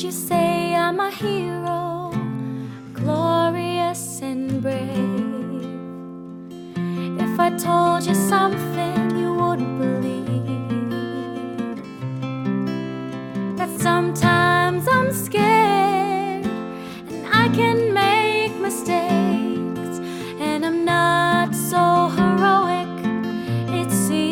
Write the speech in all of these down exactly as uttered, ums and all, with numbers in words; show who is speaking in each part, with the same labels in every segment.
Speaker 1: Would you say I'm a hero, glorious and brave? If I told you something you wouldn't believe, that sometimes I'm scared and I can make mistakes, and I'm not so heroic, it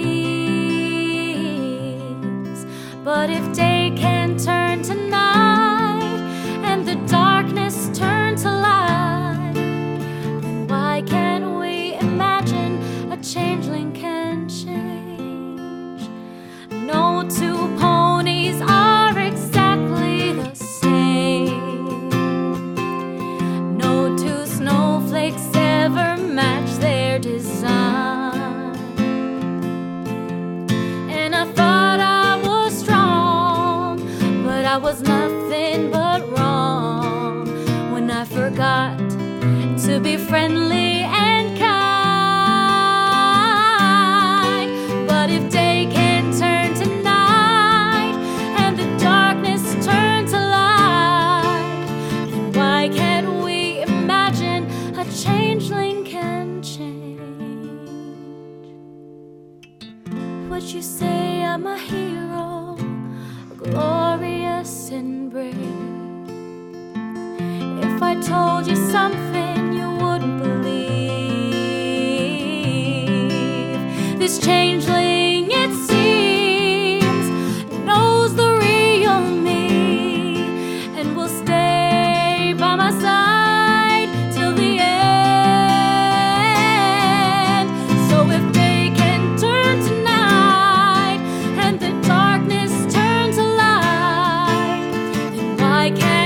Speaker 1: seems. But if day can turn to night and the darkness turn to light, then why can't we imagine a changeling can change? No two ponies are exactly the same. No two snowflakes ever match their design. And I thought I was strong, but I was nothing but wrong when I forgot to be friendly and kind. But if day can turn to night and the darkness turn to light, then why can't we imagine a changeling can change? Would you say I'm a hero, glorious and brave? If I told you something you wouldn't believe, this changeling, it seems, knows the real me and will stay by my side till the end. So if day can turn to night and the darkness turn to light, then why can't